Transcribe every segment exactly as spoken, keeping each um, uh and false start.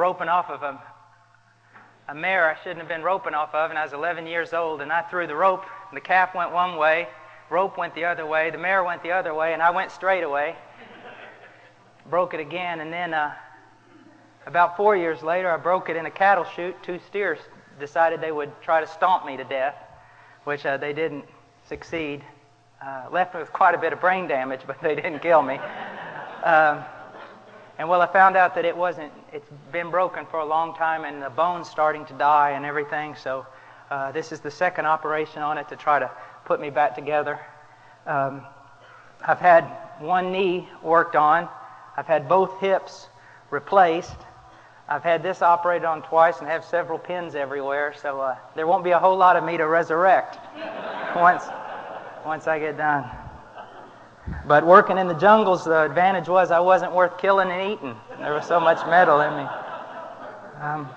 roping off of a, a mare I shouldn't have been roping off of, and I was eleven years old, and I threw the rope, and the calf went one way, rope went the other way, the mare went the other way, and I went straight away. Broke it again, and then uh, about four years later, I broke it in a cattle chute. Two steers decided they would try to stomp me to death, which uh, they didn't succeed. Uh, left me with quite a bit of brain damage, but they didn't kill me. Um, and well, I found out that it wasn't, it's been broken for a long time, and the bone's starting to die and everything, so uh, this is the second operation on it to try to put me back together. Um, I've had one knee worked on. I've had both hips replaced. I've had this operated on twice and have several pins everywhere, so uh, there won't be a whole lot of me to resurrect once, once I get done. But working in the jungles, the advantage was I wasn't worth killing and eating. There was so much metal in me. Um,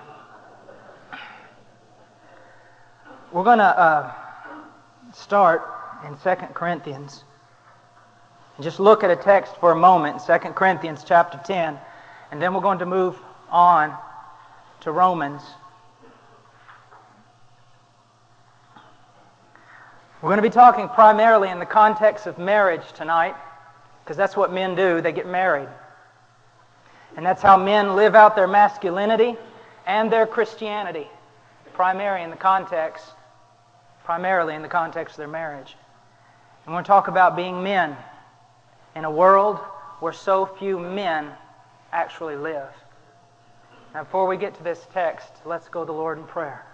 we're going to uh, start in Second Corinthians. And just look at a text for a moment, Second Corinthians chapter ten, and then we're going to move on to Romans. We're going to be talking primarily in the context of marriage tonight, because that's what men do. They get married. And that's how men live out their masculinity and their Christianity, primarily in the context, primarily in the context of their marriage. And we're going to talk about being men in a world where so few men actually live. Now, before we get to this text, let's go to the Lord in prayer.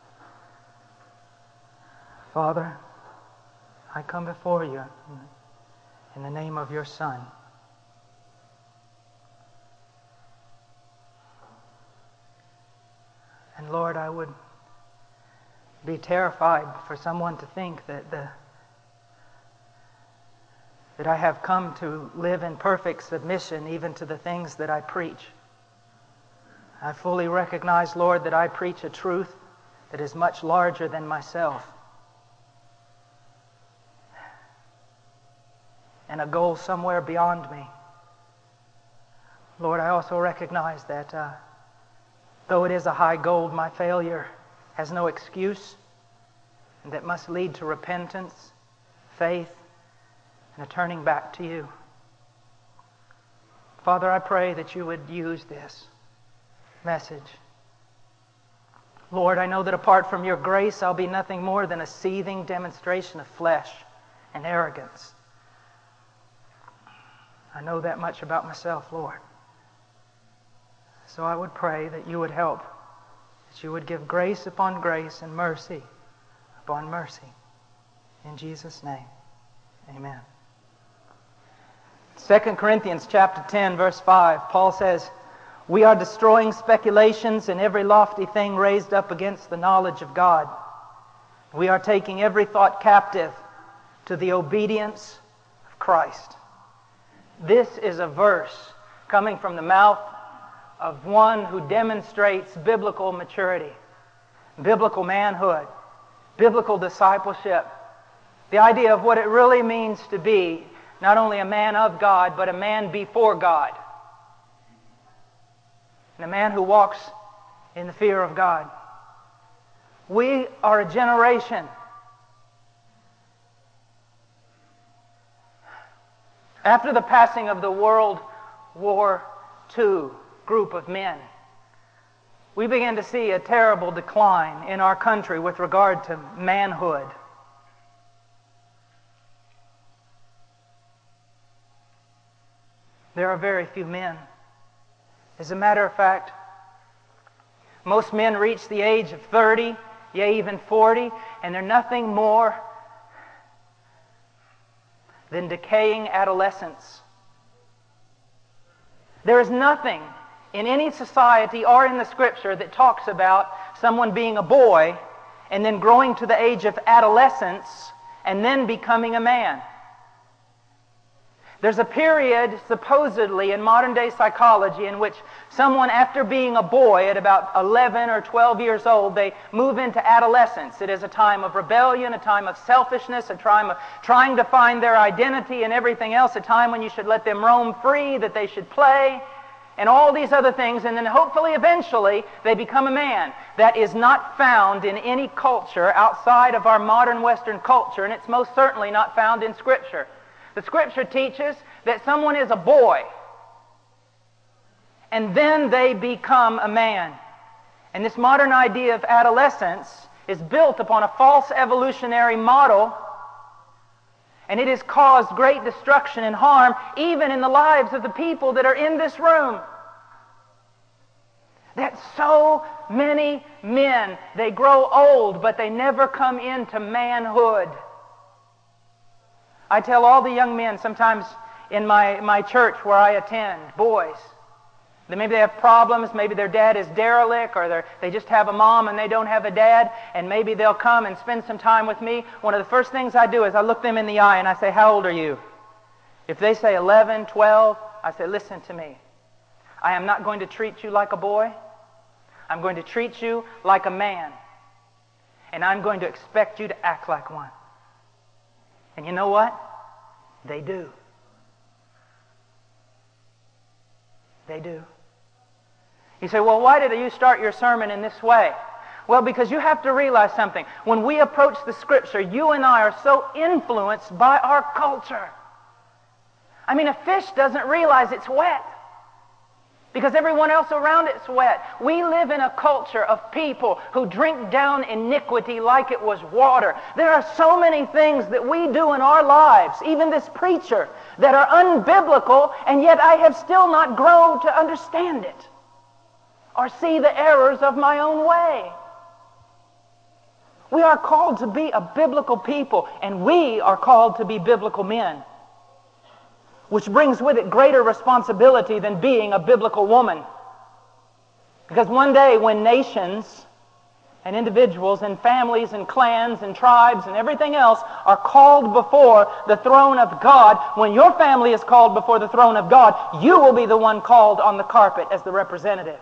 Father, I come before you in the name of your Son. And Lord, I would be terrified for someone to think that the that I have come to live in perfect submission even to the things that I preach. I fully recognize, Lord, that I preach a truth that is much larger than myself, and a goal somewhere beyond me. Lord, I also recognize that uh, though it is a high goal, my failure has no excuse, and that must lead to repentance, faith, and a turning back to you. Father, I pray that you would use this message. Lord, I know that apart from your grace, I'll be nothing more than a seething demonstration of flesh and arrogance. I know that much about myself, Lord. So I would pray that you would help, that you would give grace upon grace and mercy upon mercy. In Jesus' name, amen. Second Corinthians chapter ten, verse five, Paul says, "We are destroying speculations and every lofty thing raised up against the knowledge of God. We are taking every thought captive to the obedience of Christ." This is a verse coming from the mouth of one who demonstrates biblical maturity, biblical manhood, biblical discipleship, the idea of what it really means to be not only a man of God, but a man before God, and a man who walks in the fear of God. We are a generation after the passing of the World War Two group of men. We began to see a terrible decline in our country with regard to manhood. There are very few men. As a matter of fact, most men reach the age of thirty, yea, even forty, and they're nothing more than decaying adolescents. There is nothing in any society or in the Scripture that talks about someone being a boy and then growing to the age of adolescence and then becoming a man. There's a period, supposedly, in modern-day psychology in which someone, after being a boy at about eleven or twelve years old, they move into adolescence. It is a time of rebellion, a time of selfishness, a time of trying to find their identity and everything else, a time when you should let them roam free, that they should play. and all these other things, and then hopefully eventually they become a man. That is not found in any culture outside of our modern Western culture, and it's most certainly not found in Scripture. The Scripture teaches that someone is a boy, and then they become a man. And this modern idea of adolescence is built upon a false evolutionary model, and it has caused great destruction and harm even in the lives of the people that are in this room. That so many men, they grow old, but they never come into manhood. I tell all the young men sometimes in my, my church where I attend, boys, that maybe they have problems, maybe their dad is derelict, or they just have a mom and they don't have a dad, and maybe they'll come and spend some time with me. One of the first things I do is I look them in the eye and I say, how old are you? If they say eleven, twelve, I say, listen to me. I am not going to treat you like a boy. I'm going to treat you like a man. And I'm going to expect you to act like one. And you know what? They do. They do. You say, well, why did you start your sermon in this way? Well, because you have to realize something. When we approach the Scripture, you and I are so influenced by our culture. I mean, a fish doesn't realize it's wet because everyone else around it's wet. We live in a culture of people who drink down iniquity like it was water. There are so many things that we do in our lives, even this preacher, that are unbiblical, and yet I have still not grown to understand it or see the errors of my own way. We are called to be a biblical people, and we are called to be biblical men, which brings with it greater responsibility than being a biblical woman. Because one day when nations and individuals and families and clans and tribes and everything else are called before the throne of God, when your family is called before the throne of God, you will be the one called on the carpet as the representative.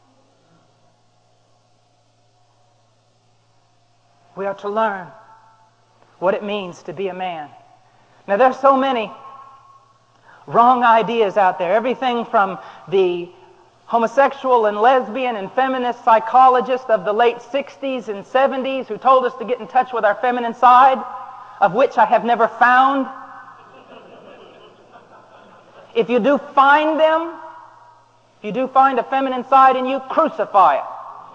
We are to learn what it means to be a man. Now, there's so many wrong ideas out there. Everything from the homosexual and lesbian and feminist psychologist of the late sixties and seventies who told us to get in touch with our feminine side, of which I have never found. If you do find them, if you do find a feminine side in you, crucify it.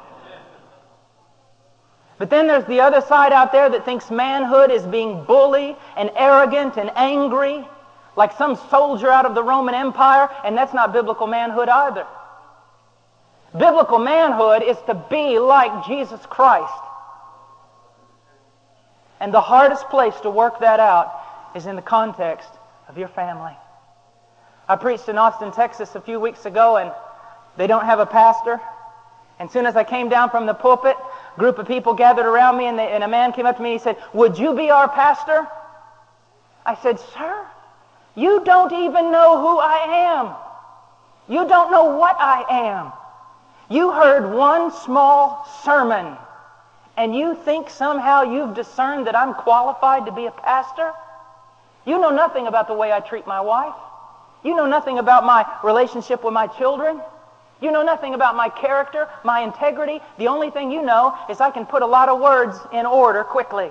But then there's the other side out there that thinks manhood is being bully and arrogant and angry, like some soldier out of the Roman Empire, and that's not biblical manhood either. Biblical manhood is to be like Jesus Christ. And the hardest place to work that out is in the context of your family. I preached in Austin, Texas a few weeks ago, and they don't have a pastor. And as soon as I came down from the pulpit, a group of people gathered around me, and, they, and a man came up to me and he said, "Would you be our pastor?" I said, "Sir, you don't even know who I am. You don't know what I am. You heard one small sermon, and you think somehow you've discerned that I'm qualified to be a pastor? You know nothing about the way I treat my wife. You know nothing about my relationship with my children. You know nothing about my character, my integrity. The only thing you know is I can put a lot of words in order quickly."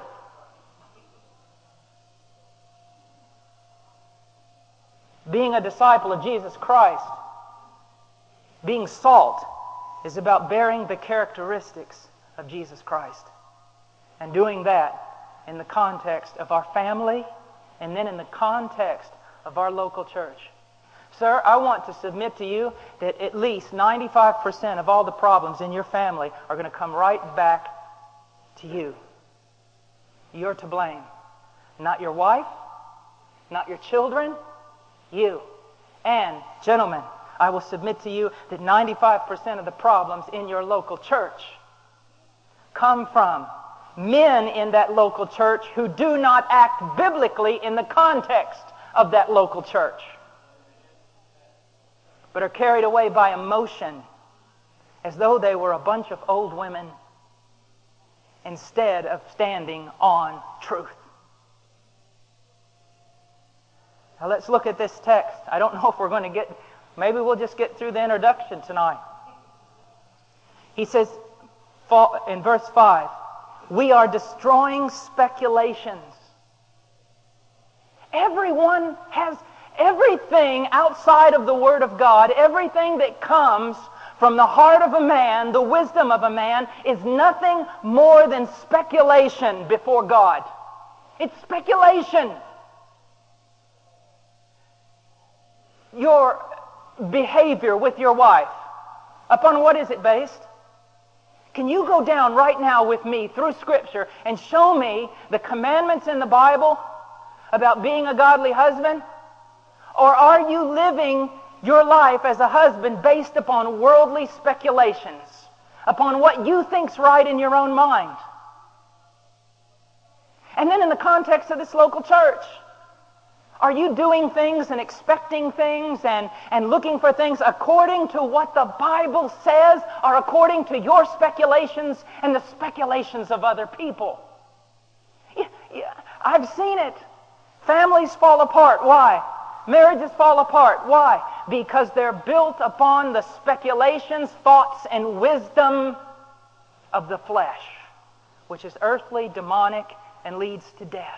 Being a disciple of Jesus Christ, being salt, is about bearing the characteristics of Jesus Christ. And doing that in the context of our family and then in the context of our local church. Sir, I want to submit to you that at least ninety-five percent of all the problems in your family are going to come right back to you. You're to blame. Not your wife, not your children, you. And, gentlemen, I will submit to you that ninety-five percent of the problems in your local church come from men in that local church who do not act biblically in the context of that local church, but are carried away by emotion as though they were a bunch of old women instead of standing on truth. Now let's look at this text. I don't know if we're going to get Maybe we'll just get through the introduction tonight. He says in verse five, we are destroying speculations. Everyone has everything outside of the Word of God, everything that comes from the heart of a man, the wisdom of a man, is nothing more than speculation before God. It's speculation. Your behavior with your wife, upon what is it based? Can you go down right now with me through Scripture and show me the commandments in the Bible about being a godly husband? Or are you living your life as a husband based upon worldly speculations, upon what you think's right in your own mind? And then in the context of this local church, are you doing things and expecting things and, and looking for things according to what the Bible says or according to your speculations and the speculations of other people? Yeah, yeah, I've seen it. Families fall apart. Why? Marriages fall apart. Why? Because they're built upon the speculations, thoughts, and wisdom of the flesh, which is earthly, demonic, and leads to death.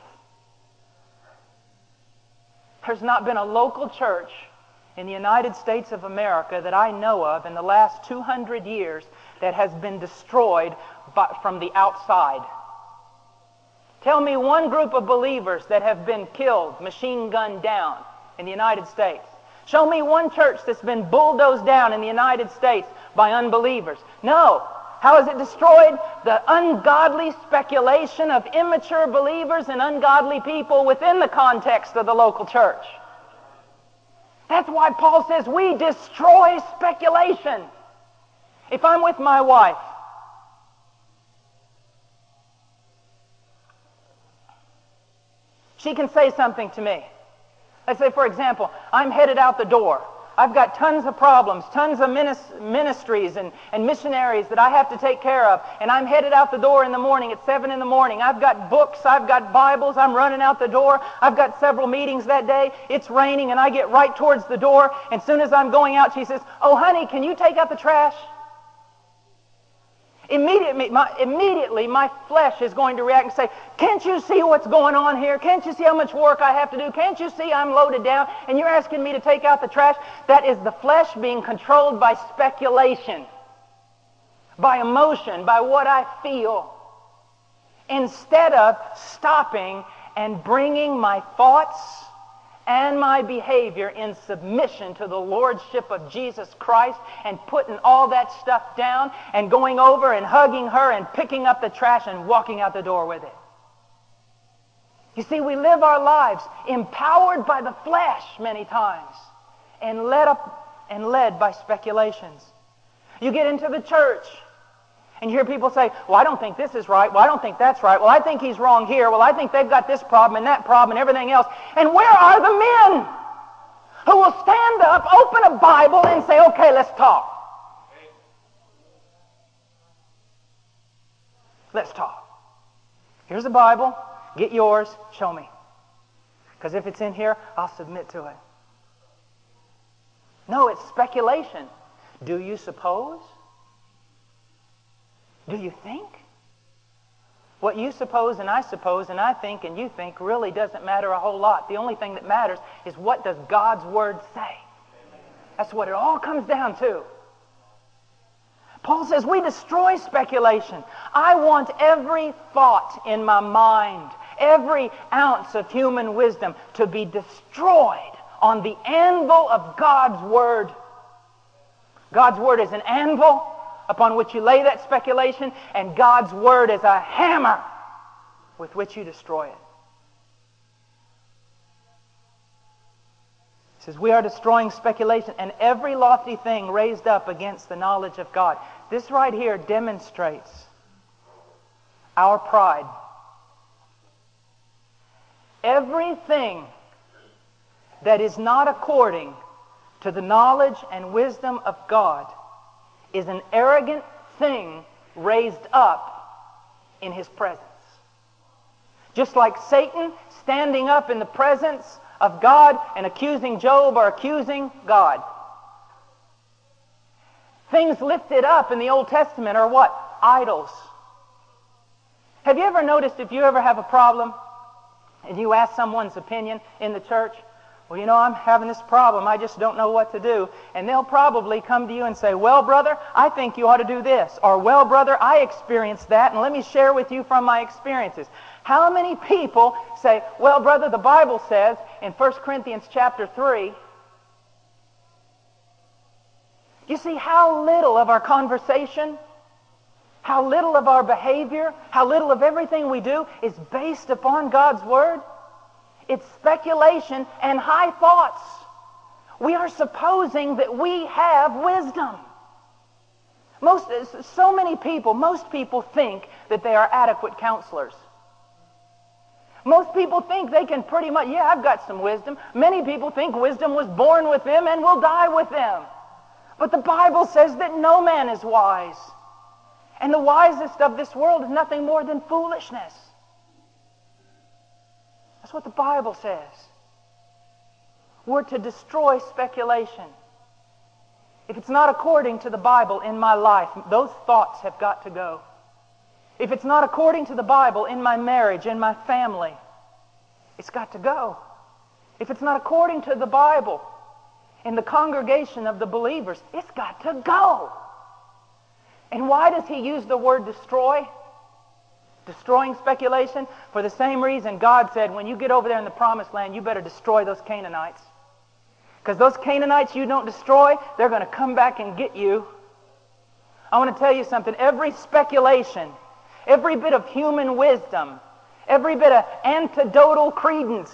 There's not been a local church in the United States of America that I know of in the last two hundred years that has been destroyed by, from the outside. Tell me one group of believers that have been killed, machine gunned down in the United States. Show me one church that's been bulldozed down in the United States by unbelievers. No. How is it destroyed? The ungodly speculation of immature believers and ungodly people within the context of the local church. That's why Paul says we destroy speculation. If I'm with my wife, she can say something to me. Let's say, for example, I'm headed out the door. I've got tons of problems, tons of ministries and, and missionaries that I have to take care of. And I'm headed out the door in the morning at seven in the morning. I've got books, I've got Bibles, I'm running out the door. I've got several meetings that day. It's raining and I get right towards the door. And as soon as I'm going out, she says, "Oh, honey, can you take out the trash?" Immediately my, immediately, my flesh is going to react and say, "Can't you see what's going on here? Can't you see how much work I have to do? Can't you see I'm loaded down and you're asking me to take out the trash?" That is the flesh being controlled by speculation, by emotion, by what I feel, instead of stopping and bringing my thoughts and my behavior in submission to the Lordship of Jesus Christ and putting all that stuff down and going over and hugging her and picking up the trash and walking out the door with it. You see, we live our lives empowered by the flesh many times and led up and led by speculations. You get into the church and you hear people say, "Well, I don't think this is right. Well, I don't think that's right. Well, I think he's wrong here. Well, I think they've got this problem and that problem and everything else." And where are the men who will stand up, open a Bible, and say, "Okay, let's talk. Let's talk. Here's a Bible. Get yours. Show me. Because if it's in here, I'll submit to it." No, it's speculation. Do you suppose? Do you think? What you suppose and I suppose and I think and you think really doesn't matter a whole lot. The only thing that matters is what does God's Word say. That's what it all comes down to. Paul says we destroy speculation. I want every thought in my mind, every ounce of human wisdom to be destroyed on the anvil of God's Word. God's Word is an anvil upon which you lay that speculation, and God's Word is a hammer with which you destroy it. He says, we are destroying speculation and every lofty thing raised up against the knowledge of God. This right here demonstrates our pride. Everything that is not according to the knowledge and wisdom of God is an arrogant thing raised up in His presence. Just like Satan standing up in the presence of God and accusing Job or accusing God. Things lifted up in the Old Testament are what? Idols. Have you ever noticed if you ever have a problem and you ask someone's opinion in the church, well, you know, I'm having this problem. I just don't know what to do. And they'll probably come to you and say, well, brother, I think you ought to do this. Or, well, brother, I experienced that, and let me share with you from my experiences. How many people say, well, brother, the Bible says in First Corinthians chapter three, you see how little of our conversation, how little of our behavior, how little of everything we do is based upon God's Word? It's speculation and high thoughts. We are supposing that we have wisdom. Most, so many people, most people think that they are adequate counselors. Most people think they can pretty much, yeah, I've got some wisdom. Many people think wisdom was born with them and will die with them. But the Bible says that no man is wise. And the wisest of this world is nothing more than foolishness. That's what the Bible says. We're to destroy speculation. If it's not according to the Bible in my life, those thoughts have got to go. If it's not according to the Bible in my marriage, in my family, it's got to go. If it's not according to the Bible in the congregation of the believers, it's got to go. And why does he use the word destroy? Destroying speculation? For the same reason God said, when you get over there in the promised land, you better destroy those Canaanites. Because those Canaanites you don't destroy, they're going to come back and get you. I want to tell you something. Every speculation, every bit of human wisdom, every bit of anecdotal credence,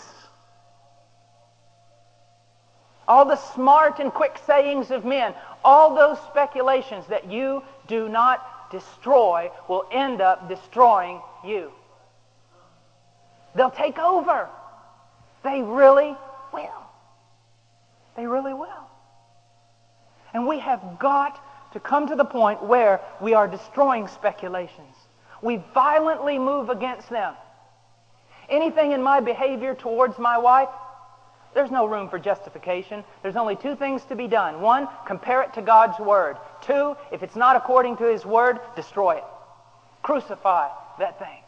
all the smart and quick sayings of men, all those speculations that you do not destroy will end up destroying you. They'll take over. They really will. They really will. And we have got to come to the point where we are destroying speculations. We violently move against them. Anything in my behavior towards my wife, there's no room for justification. There's only two things to be done. One, compare it to God's Word. Two, if it's not according to His Word, destroy it. Crucify that thing.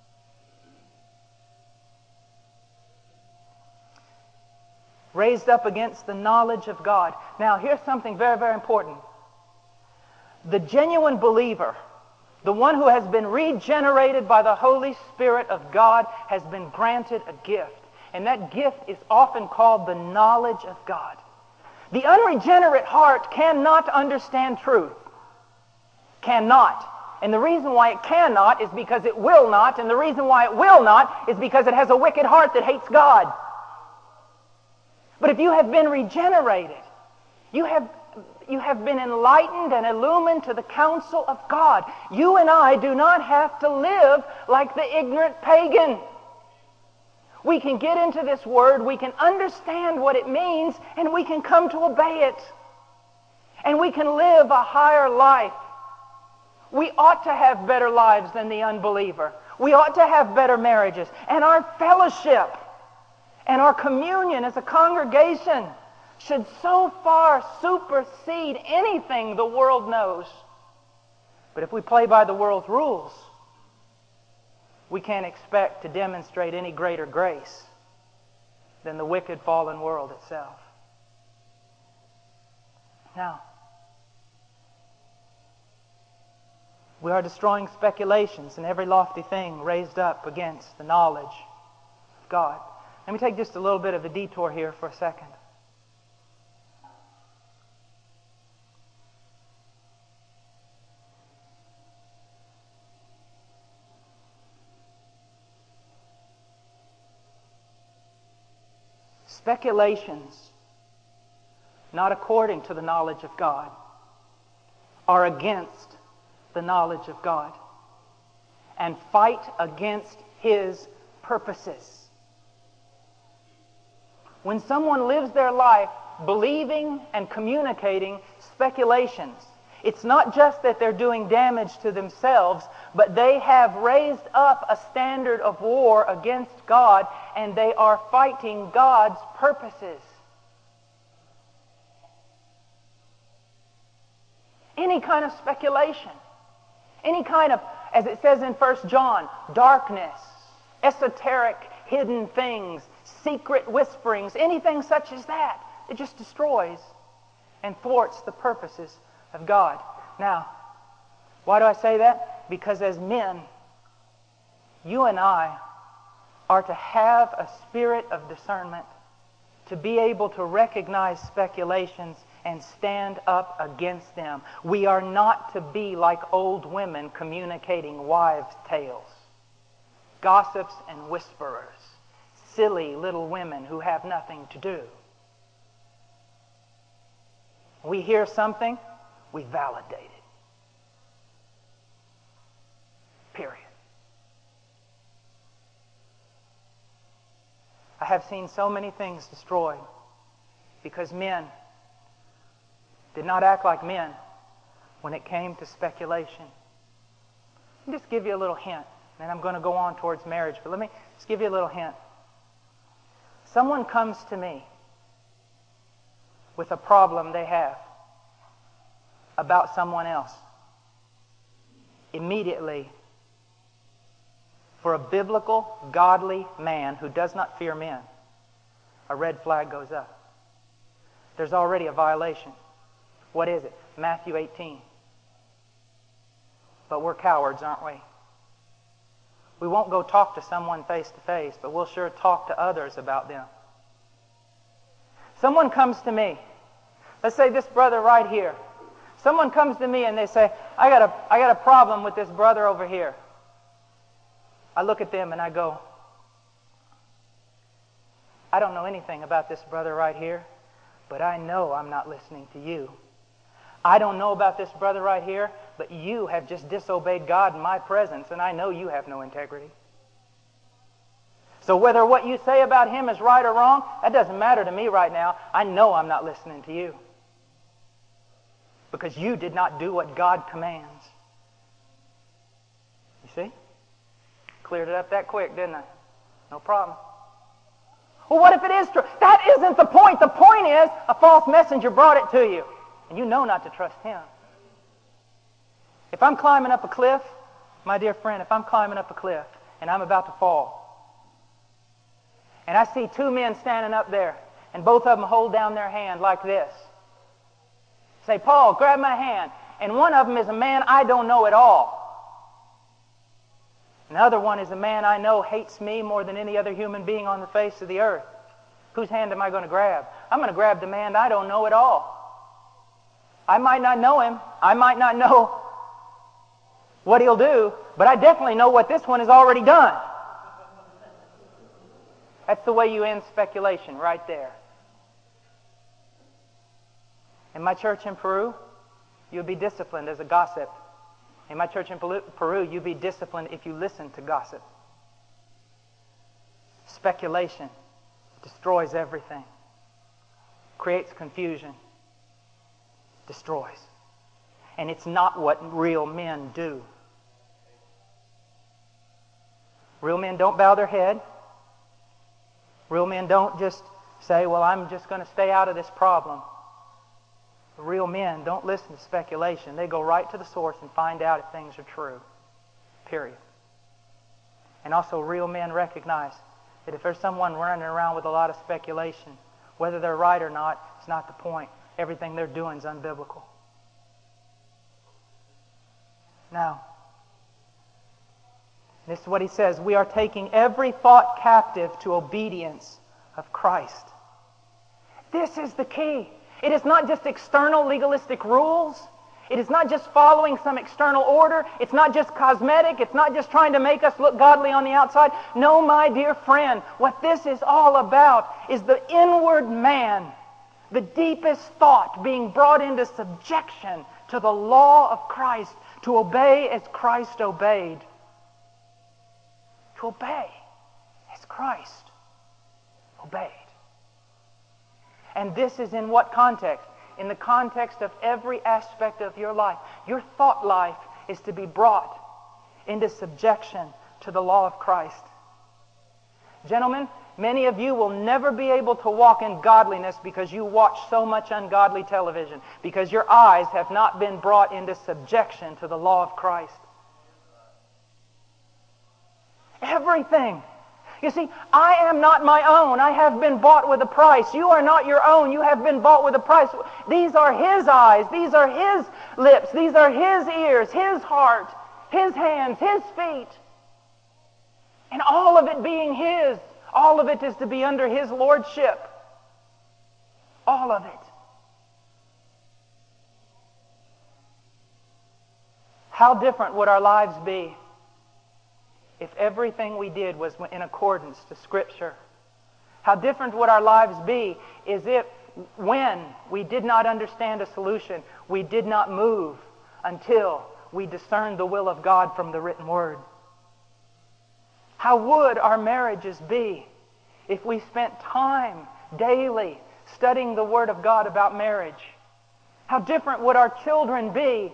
Raised up against the knowledge of God. Now, here's something very, very important. The genuine believer, the one who has been regenerated by the Holy Spirit of God, has been granted a gift. And that gift is often called the knowledge of God. The unregenerate heart cannot understand truth. Cannot. And the reason why it cannot is because it will not. And the reason why it will not is because it has a wicked heart that hates God. But if you have been regenerated, you have, you have been enlightened and illumined to the counsel of God. You and I do not have to live like the ignorant pagan. We can get into this Word, we can understand what it means, and we can come to obey it. And we can live a higher life. We ought to have better lives than the unbeliever. We ought to have better marriages. And our fellowship and our communion as a congregation should so far supersede anything the world knows. But if we play by the world's rules, we can't expect to demonstrate any greater grace than the wicked, fallen world itself. Now, we are destroying speculations and every lofty thing raised up against the knowledge of God. Let me take just a little bit of a detour here for a second. Speculations, not according to the knowledge of God, are against the knowledge of God and fight against His purposes. When someone lives their life believing and communicating speculations, it's not just that they're doing damage to themselves, but they have raised up a standard of war against God, and they are fighting God's purposes. Any kind of speculation. Any kind of, as it says in First John, darkness, esoteric, hidden things, secret whisperings, anything such as that. It just destroys and thwarts the purposes of God. Now, why do I say that? Because as men, you and I are to have a spirit of discernment, to be able to recognize speculations and stand up against them. We are not to be like old women communicating wives' tales, gossips and whisperers, silly little women who have nothing to do. We hear something, we validate it. Period. I have seen so many things destroyed because men did not act like men when it came to speculation. Let me just give you a little hint, and I'm going to go on towards marriage, but let me just give you a little hint. Someone comes to me with a problem they have about someone else. Immediately, for a biblical, godly man who does not fear men, a red flag goes up. There's already a violation. What is it? Matthew eighteen. But we're cowards, aren't we? We won't go talk to someone face to face, but we'll sure talk to others about them. Someone comes to me. Let's say this brother right here. Someone comes to me and they say, I got a, I got a problem with this brother over here. I look at them and I go, I don't know anything about this brother right here, but I know I'm not listening to you. I don't know about this brother right here, but you have just disobeyed God in my presence, and I know you have no integrity. So whether what you say about him is right or wrong, that doesn't matter to me right now. I know I'm not listening to you. Because you did not do what God commands. You see? Cleared it up that quick, didn't I? No problem. Well, what if it is true? That isn't the point. The point is a false messenger brought it to you. And you know not to trust him. If I'm climbing up a cliff, my dear friend, if I'm climbing up a cliff and I'm about to fall, and I see two men standing up there, and both of them hold down their hand like this. Say, Paul, grab my hand. And one of them is a man I don't know at all. Another one is a man I know hates me more than any other human being on the face of the earth. Whose hand am I going to grab? I'm going to grab the man I don't know at all. I might not know him. I might not know what he'll do, but I definitely know what this one has already done. That's the way you end speculation, right there. In my church in Peru, you'll be disciplined as a gossip. In my church in Peru, you'll be disciplined if you listen to gossip. Speculation destroys everything, creates confusion, destroys. And it's not what real men do. Real men don't bow their head. Real men don't just say, well, I'm just going to stay out of this problem. Real men don't listen to speculation. They go right to the source and find out if things are true. Period. And also real men recognize that if there's someone running around with a lot of speculation, whether they're right or not, it's not the point. Everything they're doing is unbiblical. Now, this is what he says. We are taking every thought captive to obedience of Christ. This is the key. It is not just external legalistic rules. It is not just following some external order. It's not just cosmetic. It's not just trying to make us look godly on the outside. No, my dear friend, what this is all about is the inward man, the deepest thought being brought into subjection to the law of Christ, to obey as Christ obeyed. To obey as Christ obeyed. And this is in what context? In the context of every aspect of your life. Your thought life is to be brought into subjection to the law of Christ. Gentlemen, Many of you will never be able to walk in godliness because you watch so much ungodly television, because your eyes have not been brought into subjection to the law of Christ. Everything. You see, I am not my own. I have been bought with a price. You are not your own. You have been bought with a price. These are His eyes. These are His lips. These are His ears, His heart, His hands, His feet. And all of it being His. All of it is to be under His lordship. All of it. How different would our lives be if everything we did was in accordance to Scripture? How different would our lives be is if, when we did not understand a solution, we did not move until we discerned the will of God from the written Word? How would our marriages be if we spent time daily studying the Word of God about marriage? How different would our children be?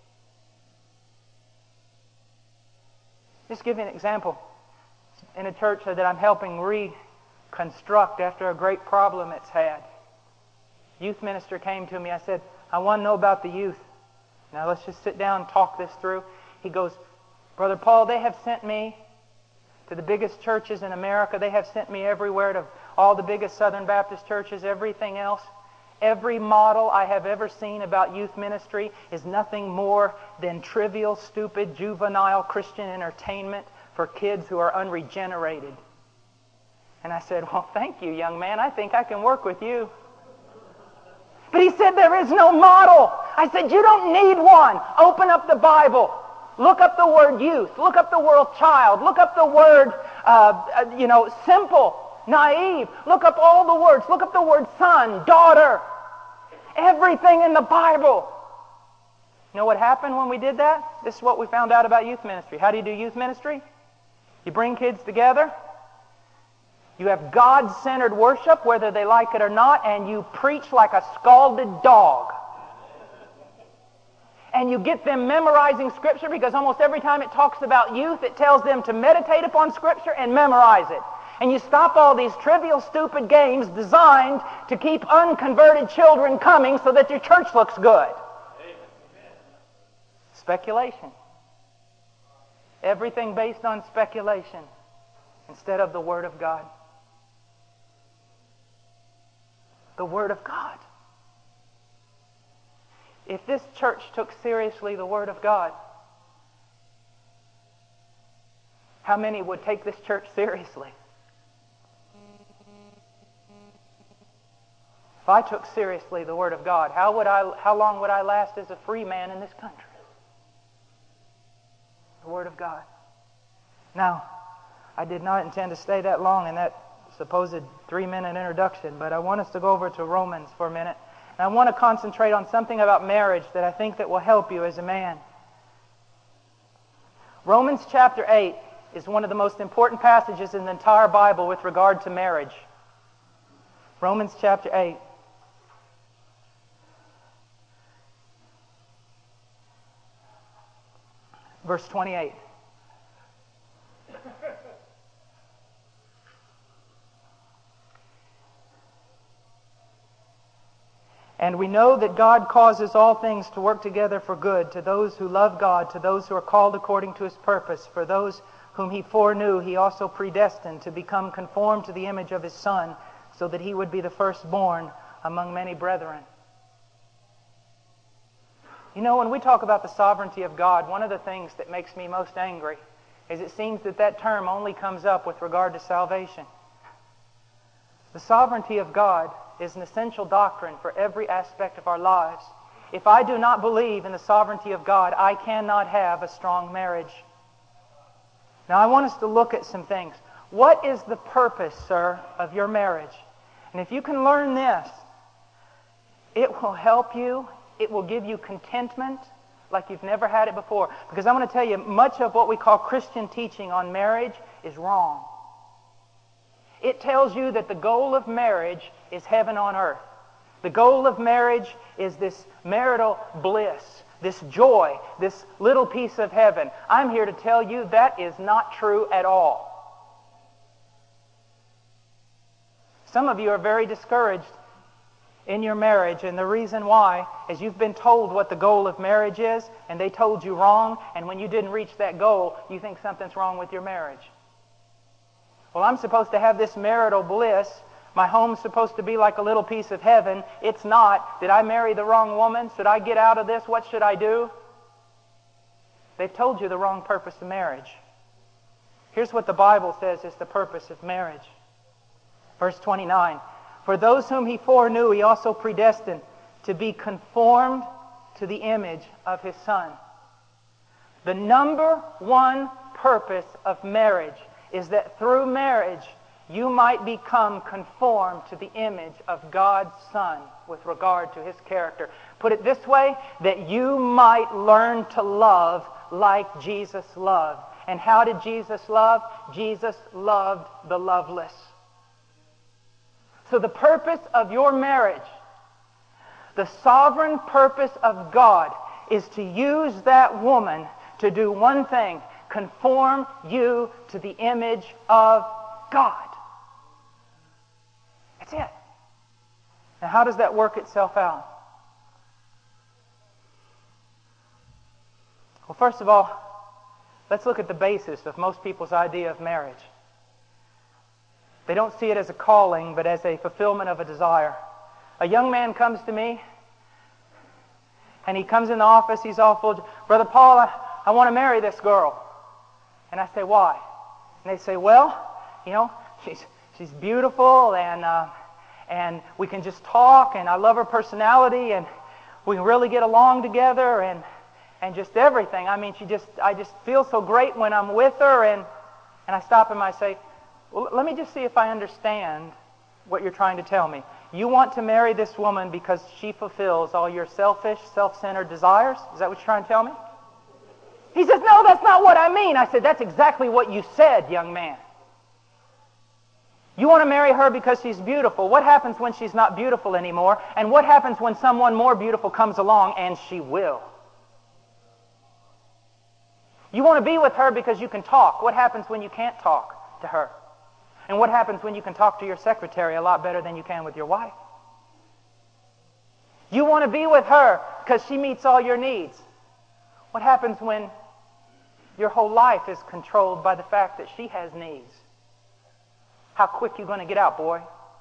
Just give you an example. In a church that I'm helping reconstruct after a great problem it's had. Youth minister came to me. I said, I want to know about the youth. Now let's just sit down and talk this through. He goes, Brother Paul, they have sent me to the biggest churches in America. They have sent me everywhere, to all the biggest Southern Baptist churches, everything else. Every model I have ever seen about youth ministry is nothing more than trivial, stupid, juvenile Christian entertainment for kids who are unregenerated. And I said, well, thank you, young man. I think I can work with you. But he said, there is no model. I said, you don't need one. Open up the Bible. Look up the word youth. Look up the word child. Look up the word, uh, uh, you know, simple, naive. Look up all the words. Look up the word son, daughter. Everything in the Bible. You know what happened when we did that? This is what we found out about youth ministry. How do you do youth ministry? You bring kids together. You have God-centered worship, whether they like it or not, and you preach like a scalded dog. And you get them memorizing Scripture, because almost every time it talks about youth, it tells them to meditate upon Scripture and memorize it. And you stop all these trivial, stupid games designed to keep unconverted children coming so that your church looks good. Speculation. Everything based on speculation instead of the Word of God. The Word of God. If this church took seriously the Word of God, how many would take this church seriously? If I took seriously the Word of God, how would I, how long would I last as a free man in this country? The Word of God. Now, I did not intend to stay that long in that supposed three-minute introduction, but I want us to go over to Romans for a minute. And I want to concentrate on something about marriage that I think that will help you as a man. Romans chapter eight is one of the most important passages in the entire Bible with regard to marriage. Romans chapter eight. Verse twenty-eight. And we know that God causes all things to work together for good to those who love God, to those who are called according to His purpose. For those whom He foreknew, He also predestined to become conformed to the image of His Son, so that He would be the firstborn among many brethren. You know, when we talk about the sovereignty of God, one of the things that makes me most angry is it seems that that term only comes up with regard to salvation. The sovereignty of God is an essential doctrine for every aspect of our lives. If I do not believe in the sovereignty of God, I cannot have a strong marriage. Now, I want us to look at some things. What is the purpose, sir, of your marriage? And if you can learn this, it will help you. It will give you contentment like you've never had it before. Because I'm going to tell you, much of what we call Christian teaching on marriage is wrong. It tells you that the goal of marriage is heaven on earth. The goal of marriage is this marital bliss, this joy, this little piece of heaven. I'm here to tell you that is not true at all. Some of you are very discouraged in your marriage, and the reason why is you've been told what the goal of marriage is, and they told you wrong, and when you didn't reach that goal, you think something's wrong with your marriage. Well, I'm supposed to have this marital bliss. My home's supposed to be like a little piece of heaven. It's not. Did I marry the wrong woman? Should I get out of this? What should I do? They've told you the wrong purpose of marriage. Here's what the Bible says is the purpose of marriage. Verse twenty-nine. For those whom He foreknew, He also predestined to be conformed to the image of His Son. The number one purpose of marriage is that through marriage you might become conformed to the image of God's Son with regard to His character. Put it this way, that you might learn to love like Jesus loved. And how did Jesus love? Jesus loved the loveless. So the purpose of your marriage, the sovereign purpose of God, is to use that woman to do one thing: conform you to the image of God. That's it. Now, how does that work itself out? Well, first of all, let's look at the basis of most people's idea of marriage. They don't see it as a calling, but as a fulfillment of a desire. A young man comes to me, and he comes in the office, he's all full, Brother Paul, I, I want to marry this girl. And I say, why? And they say, well, you know, she's she's beautiful, and uh, and we can just talk, and I love her personality, and we can really get along together, and and just everything. I mean, she just I just feel so great when I'm with her, and and I stop him, I say, well, let me just see if I understand what you're trying to tell me. You want to marry this woman because she fulfills all your selfish, self-centered desires? Is that what you're trying to tell me? He says, no, that's not what I mean. I said, that's exactly what you said, young man. You want to marry her because she's beautiful. What happens when she's not beautiful anymore? And what happens when someone more beautiful comes along? And she will. You want to be with her because you can talk. What happens when you can't talk to her? And what happens when you can talk to your secretary a lot better than you can with your wife? You want to be with her because she meets all your needs. What happens when your whole life is controlled by the fact that she has needs? How quick you going to get out, boy?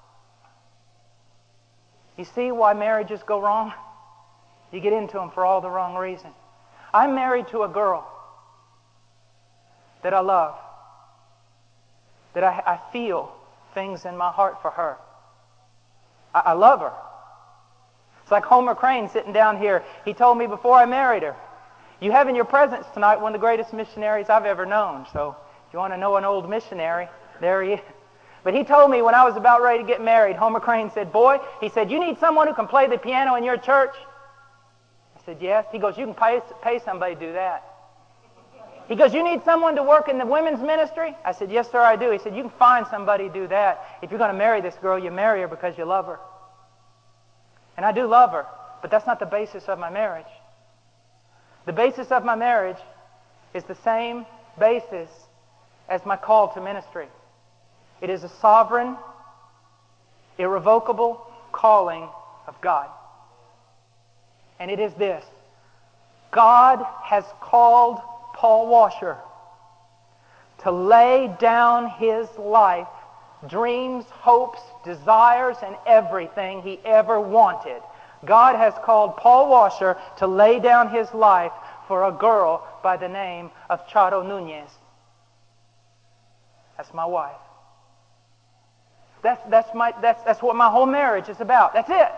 You see why marriages go wrong? You get into them for all the wrong reasons. I'm married to a girl that I love, that I, I feel things in my heart for her. I, I love her. It's like Homer Crane sitting down here. He told me before I married her, you have in your presence tonight one of the greatest missionaries I've ever known. So if you want to know an old missionary, there he is. But he told me when I was about ready to get married, Homer Crane said, boy, he said, you need someone who can play the piano in your church? I said, yes. He goes, you can pay, pay somebody to do that. He goes, you need someone to work in the women's ministry? I said, yes, sir, I do. He said, you can find somebody to do that. If you're going to marry this girl, you marry her because you love her. And I do love her, but that's not the basis of my marriage. The basis of my marriage is the same basis as my call to ministry. It is a sovereign, irrevocable calling of God. And it is this: God has called Paul Washer to lay down his life, dreams, hopes, desires, and everything he ever wanted. God has called Paul Washer to lay down his life for a girl by the name of Charo Nunez. That's my wife. That's, that's, my, that's, that's what my whole marriage is about. That's it.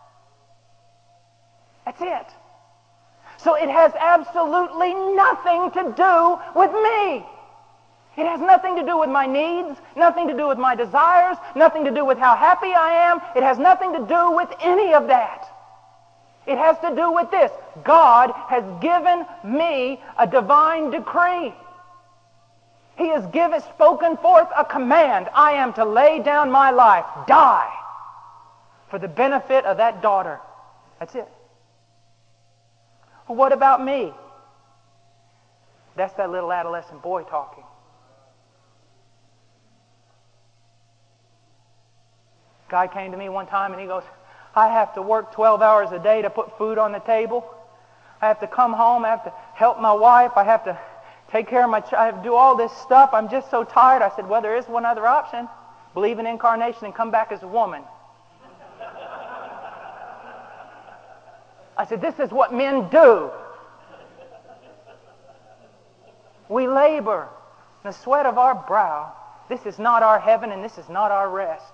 That's it. So it has absolutely nothing to do with me. It has nothing to do with my needs, nothing to do with my desires, nothing to do with how happy I am. It has nothing to do with any of that. It has to do with this: God has given me a divine decree. He has given, spoken forth a command. I am to lay down my life, die, for the benefit of that daughter. That's it. Well, what about me? That's that little adolescent boy talking. Guy came to me one time and he goes, I have to work twelve hours a day to put food on the table. I have to come home. I have to help my wife. I have to take care of my child. I have to do all this stuff. I'm just so tired. I said, well, there is one other option. Believe in incarnation and come back as a woman. I said, this is what men do. We labor in the sweat of our brow. This is not our heaven and this is not our rest.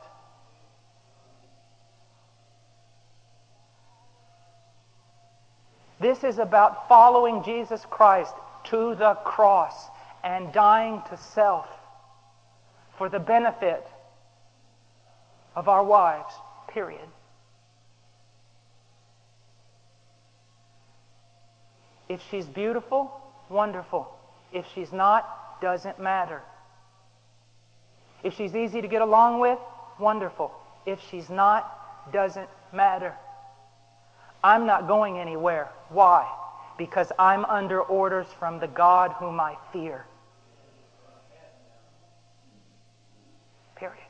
This is about following Jesus Christ to the cross and dying to self for the benefit of our wives, period. If she's beautiful, wonderful. If she's not, doesn't matter. If she's easy to get along with, wonderful. If she's not, doesn't matter. I'm not going anywhere. Why? Because I'm under orders from the God whom I fear. Period.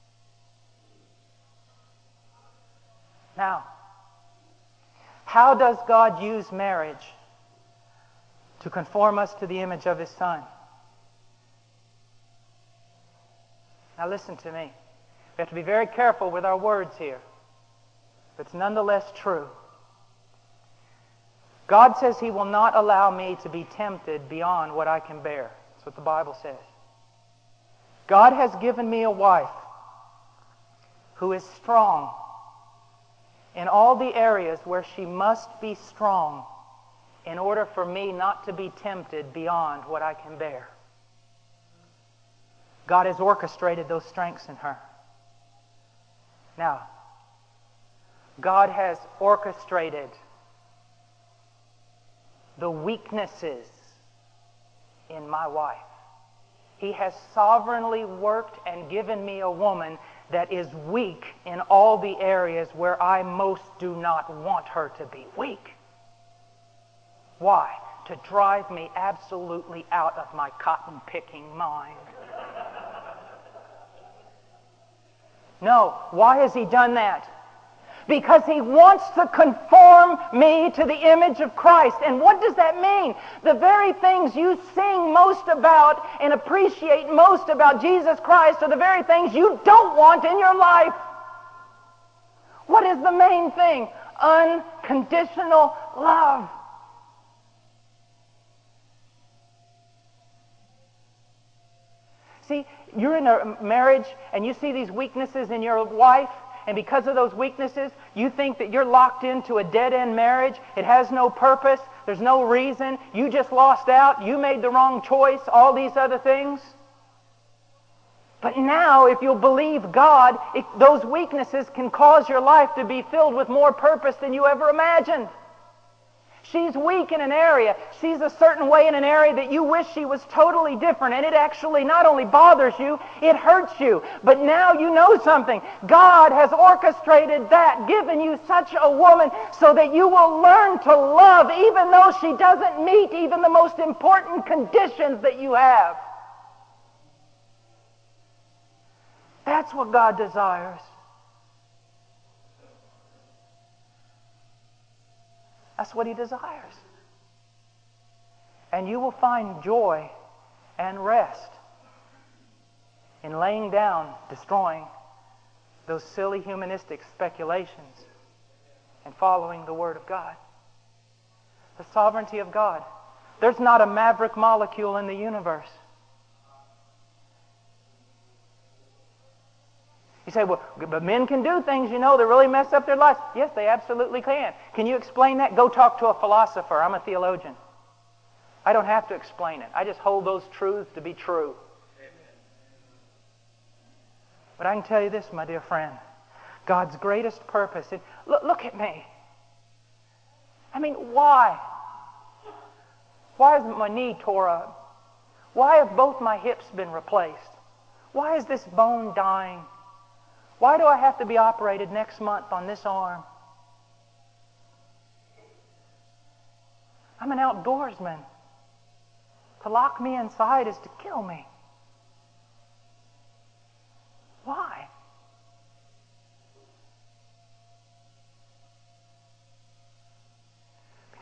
Now, how does God use marriage to conform us to the image of His Son? Now listen to me. We have to be very careful with our words here. But it's nonetheless true. God says He will not allow me to be tempted beyond what I can bear. That's what the Bible says. God has given me a wife who is strong in all the areas where she must be strong in order for me not to be tempted beyond what I can bear. God has orchestrated those strengths in her. Now, God has orchestrated the weaknesses in my wife. He has sovereignly worked and given me a woman that is weak in all the areas where I most do not want her to be weak. Why? To drive me absolutely out of my cotton-picking mind. No. Why has He done that? Because He wants to conform me to the image of Christ. And what does that mean? The very things you sing most about and appreciate most about Jesus Christ are the very things you don't want in your life. What is the main thing? Unconditional love. See, you're in a marriage and you see these weaknesses in your wife, and because of those weaknesses, you think that you're locked into a dead-end marriage. It has no purpose. There's no reason. You just lost out. You made the wrong choice. All these other things. But now, if you'll believe God, it, those weaknesses can cause your life to be filled with more purpose than you ever imagined. She's weak in an area. She's a certain way in an area that you wish she was totally different. And it actually not only bothers you, it hurts you. But now you know something. God has orchestrated that, given you such a woman so that you will learn to love even though she doesn't meet even the most important conditions that you have. That's what God desires. That's what He desires. And you will find joy and rest in laying down, destroying those silly humanistic speculations and following the Word of God. The sovereignty of God. There's not a maverick molecule in the universe. You say, well, but men can do things, you know, that really mess up their lives. Yes, they absolutely can. Can you explain that? Go talk to a philosopher. I'm a theologian. I don't have to explain it. I just hold those truths to be true. Amen. But I can tell you this, my dear friend. God's greatest purpose. And look, look at me. I mean, why? Why has my knee tore up? Why have both my hips been replaced? Why is this bone dying? Why do I have to be operated next month on this arm? I'm an outdoorsman. To lock me inside is to kill me. Why?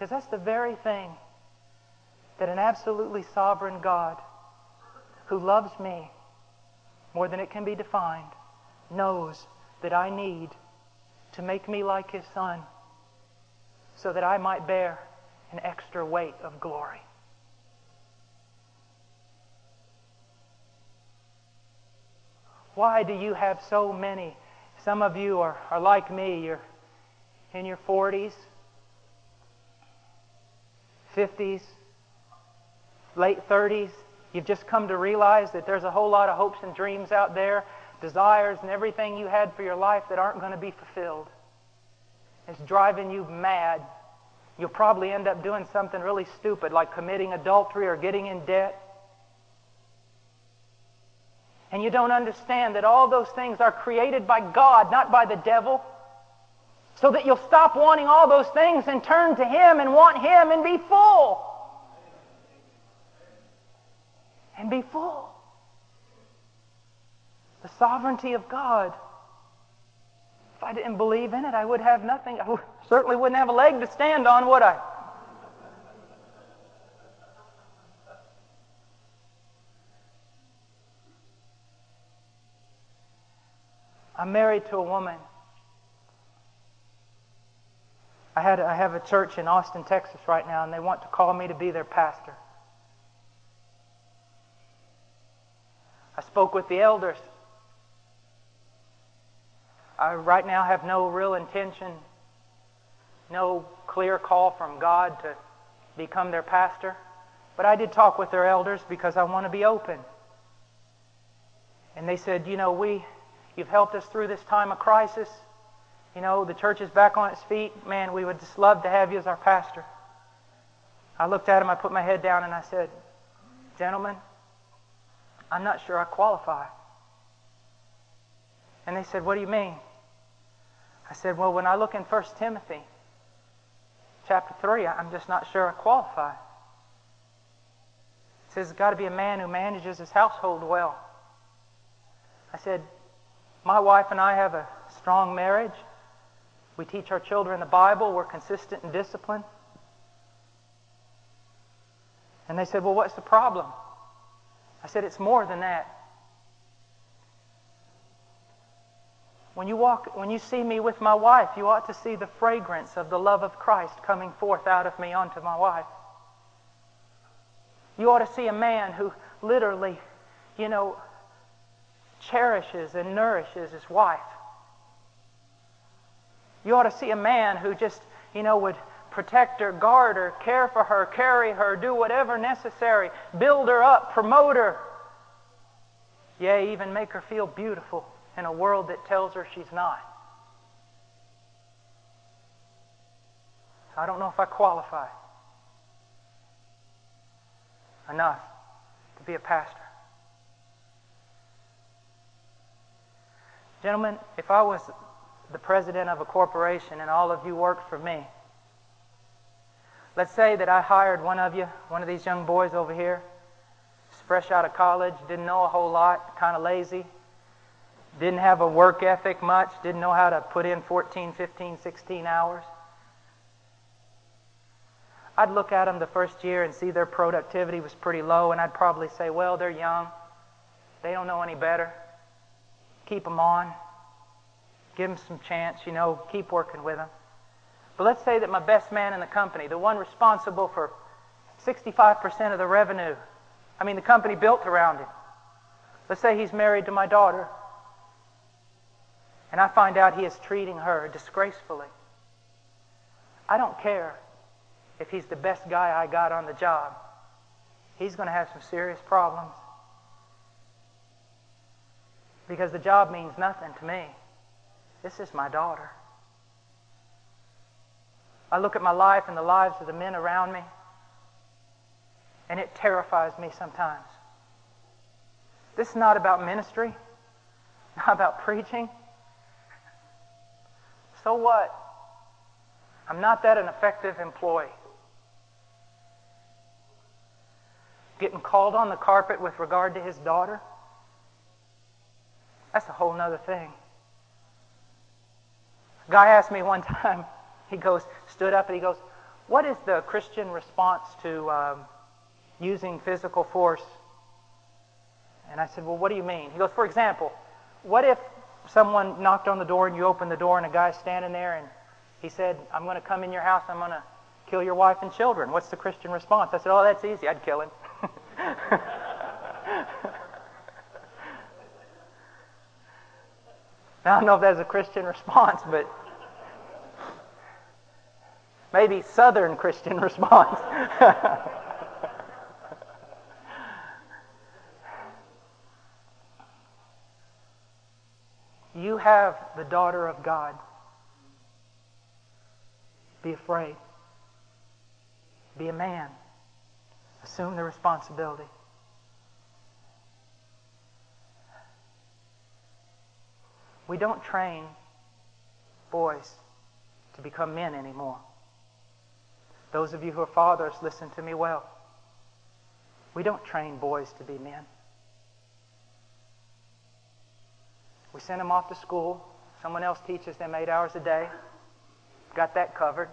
Because that's the very thing that an absolutely sovereign God who loves me more than it can be defined knows that I need to make me like His Son so that I might bear an extra weight of glory. Why do you have so many? Some of you are, are like me. You're in your forties, fifties, late thirties. You've just come to realize that there's a whole lot of hopes and dreams out there, desires and everything you had for your life that aren't going to be fulfilled. It's driving you mad. You'll probably end up doing something really stupid like committing adultery or getting in debt. And you don't understand that all those things are created by God, not by the devil. So that you'll stop wanting all those things and turn to Him and want Him and be full. And be full. The sovereignty of God. If I didn't believe in it, I would have nothing. I certainly wouldn't have a leg to stand on, would I? I'm married to a woman. I had I have a church in Austin, Texas right now, and they want to call me to be their pastor. I spoke with the elders. I right now have no real intention, no clear call from God to become their pastor. But I did talk with their elders because I want to be open. And they said, you know, we, you've helped us through this time of crisis. You know, the church is back on its feet. Man, we would just love to have you as our pastor. I looked at him, I put my head down, and I said, gentlemen, I'm not sure I qualify. And they said, what do you mean? I said, well, when I look in First Timothy chapter three, I'm just not sure I qualify. It says it's got to be a man who manages his household well. I said, my wife and I have a strong marriage. We teach our children the Bible. We're consistent and disciplined. And they said, well, what's the problem? I said, it's more than that. When you walk, when you see me with my wife, you ought to see the fragrance of the love of Christ coming forth out of me onto my wife. You ought to see a man who literally, you know, cherishes and nourishes his wife. You ought to see a man who just, you know, would protect her, guard her, care for her, carry her, do whatever necessary, build her up, promote her. Yea, even make her feel beautiful in a world that tells her she's not. I don't know if I qualify enough to be a pastor. Gentlemen, if I was the president of a corporation and all of you worked for me, let's say that I hired one of you, one of these young boys over here, fresh out of college, didn't know a whole lot, kind of lazy, didn't have a work ethic much, didn't know how to put in fourteen, fifteen, sixteen hours. I'd look at them the first year and see their productivity was pretty low, and I'd probably say, well, they're young. They don't know any better. Keep them on. Give them some chance, you know, keep working with them. But let's say that my best man in the company, the one responsible for sixty-five percent of the revenue, I mean the company built around him, let's say he's married to my daughter, and I find out he is treating her disgracefully. I don't care if he's the best guy I got on the job. He's going to have some serious problems. Because the job means nothing to me. This is my daughter. I look at my life and the lives of the men around me, and it terrifies me sometimes. This is not about ministry, not about preaching. So what? I'm not that an effective employee. Getting called on the carpet with regard to his daughter, that's a whole nother thing. A guy asked me one time, he goes, stood up and he goes, what is the Christian response to um, using physical force? And I said, well, what do you mean? He goes, for example, what if someone knocked on the door and you opened the door and a guy's standing there and he said, I'm going to come in your house, I'm going to kill your wife and children. What's the Christian response? I said, oh, that's easy. I'd kill him. Now, I don't know if that's a Christian response, but maybe Southern Christian response. You have the daughter of God. Be afraid. Be a man. Assume the responsibility. We don't train boys to become men anymore. Those of you who are fathers, listen to me well. We don't train boys to be men. We send them off to school. Someone else teaches them eight hours a day. Got that covered.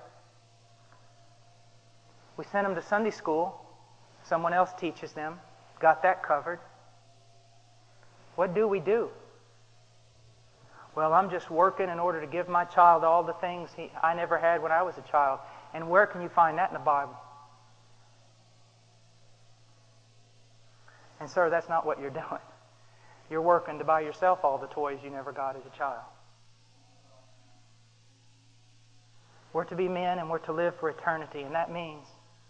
We send them to Sunday school. Someone else teaches them. Got that covered. What do we do? Well, I'm just working in order to give my child all the things he, I never had when I was a child. And where can you find that in the Bible? And sir, that's not what you're doing. You're working to buy yourself all the toys you never got as a child. We're to be men and we're to live for eternity, and that means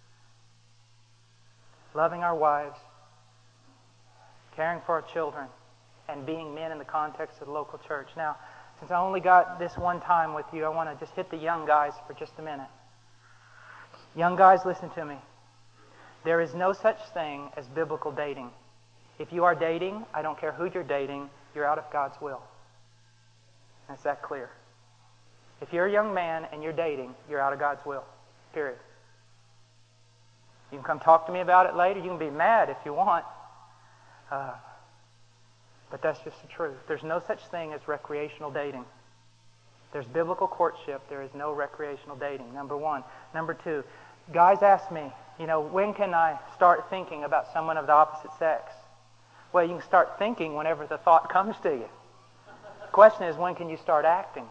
loving our wives, caring for our children, and being men in the context of the local church. Now, since I only got this one time with you, I want to just hit the young guys for just a minute. Young guys, listen to me. There is no such thing as biblical dating. If you are dating, I don't care who you're dating, you're out of God's will. Is that clear? If you're a young man and you're dating, you're out of God's will. Period. You can come talk to me about it later. You can be mad if you want. Uh, but that's just the truth. There's no such thing as recreational dating. There's biblical courtship. There is no recreational dating, number one. Number two, guys ask me, you know, when can I start thinking about someone of the opposite sex? Well, you can start thinking whenever the thought comes to you. The question is, when can you start acting?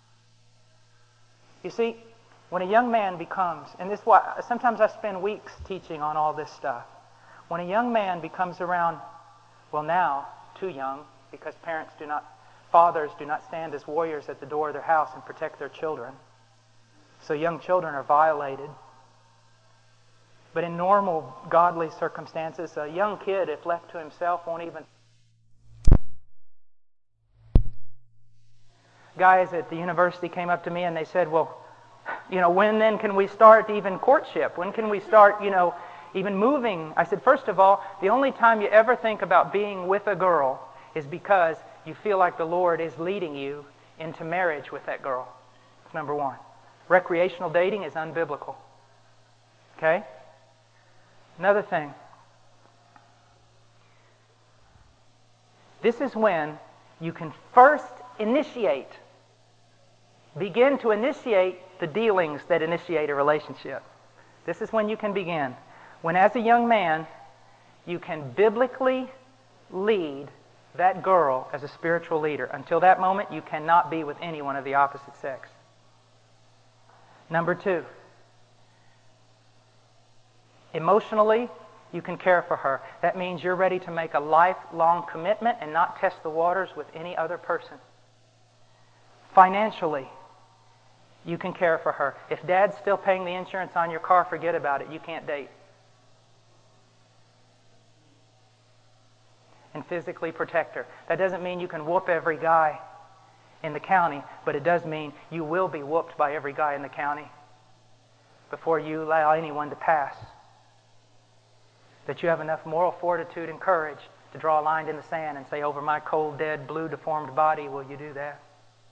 You see, when a young man becomes, and this is why sometimes I spend weeks teaching on all this stuff. When a young man becomes around, well now, too young, because parents do not, fathers do not stand as warriors at the door of their house and protect their children. So young children are violated. But in normal, godly circumstances, a young kid, if left to himself, won't even... Guys at the university came up to me and they said, well, you know, when then can we start even courtship? When can we start, you know, even moving? I said, first of all, the only time you ever think about being with a girl is because you feel like the Lord is leading you into marriage with that girl. That's number one. Recreational dating is unbiblical. Okay? Another thing. This is when you can first initiate, begin to initiate the dealings that initiate a relationship. This is when you can begin. When as a young man, you can biblically lead that girl as a spiritual leader. Until that moment, you cannot be with anyone of the opposite sex. Number two, emotionally, you can care for her. That means you're ready to make a lifelong commitment and not test the waters with any other person. Financially, you can care for her. If Dad's still paying the insurance on your car, forget about it. You can't date. And physically protect her. That doesn't mean you can whoop every guy in the county, but it does mean you will be whooped by every guy in the county before you allow anyone to pass. That you have enough moral fortitude and courage to draw a line in the sand and say, over my cold, dead, blue, deformed body, will you do that?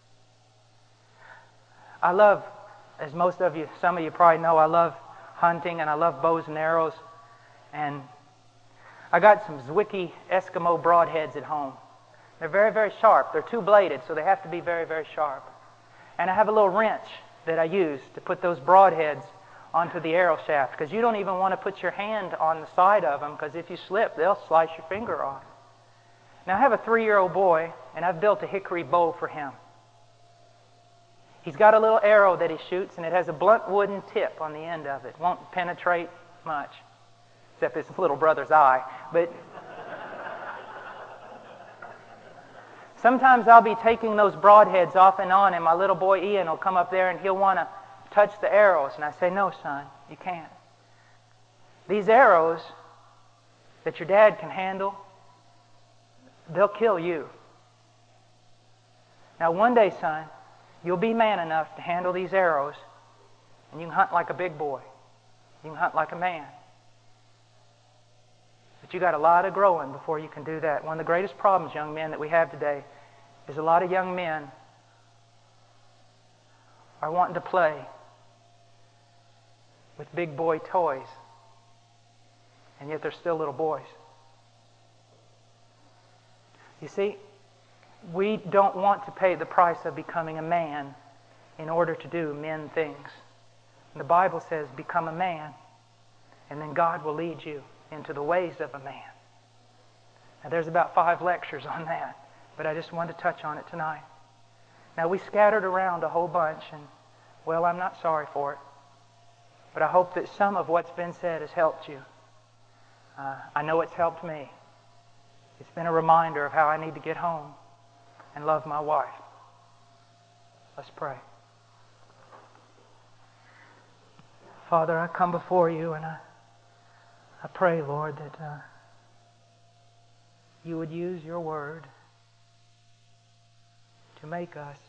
I love, as most of you, some of you probably know, I love hunting and I love bows and arrows. And I got some Zwickey Eskimo broadheads at home. They're very, very sharp. They're two-bladed, so they have to be very, very sharp. And I have a little wrench that I use to put those broadheads onto the arrow shaft, because you don't even want to put your hand on the side of them, because if you slip, they'll slice your finger off. Now, I have a three-year-old boy, and I've built a hickory bow for him. He's got a little arrow that he shoots, and it has a blunt wooden tip on the end of it. Won't penetrate much, except his little brother's eye. But sometimes I'll be taking those broadheads off and on, and my little boy Ian will come up there, and he'll want to touch the arrows. And I say, no, son, you can't. These arrows that your dad can handle, they'll kill you. Now, one day, son, you'll be man enough to handle these arrows, and you can hunt like a big boy. You can hunt like a man. But you got a lot of growing before you can do that. One of the greatest problems, young men, that we have today is a lot of young men are wanting to play with big boy toys, and yet they're still little boys. You see, we don't want to pay the price of becoming a man in order to do men things. And the Bible says, become a man, and then God will lead you into the ways of a man. Now, there's about five lectures on that, but I just wanted to touch on it tonight. Now, we scattered around a whole bunch, and, well, I'm not sorry for it, but I hope that some of what's been said has helped you. Uh, I know it's helped me. It's been a reminder of how I need to get home and love my wife. Let's pray. Father, I come before you, and I, I pray, Lord, that uh, you would use your word to make us